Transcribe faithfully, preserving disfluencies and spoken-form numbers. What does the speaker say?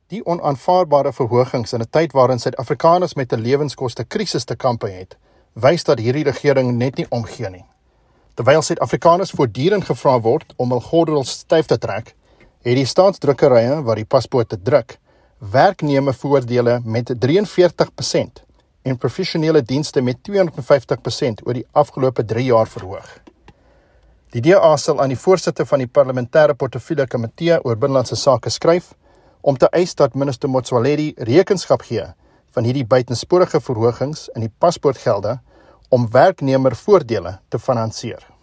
Die onaanvaarbare verhogings in 'n tyd waarin Suid-Afrikaners met 'n lewenskoste krisis te kampe het, wys dat hierdie regering net nie omgee nie. Terwyl Suid-Afrikaners voortdurend gevra word om hul gordels styf te trek, het die staatsdrukkerye wat die paspoorte druk, werknemervoordele met drie en veertig persent en professionele dienste met twee honderd vyftig persent oor die afgelope drie jaar verhoog. Die D A sal aan die voorsitter van die parlementêre portefeulje komitee oor binnelandse sake skryf om te eis dat minister Motsoaledi rekenskap gee van hierdie buitensporige verhogings in die paspoortgelde om werknemervoordele te finansier.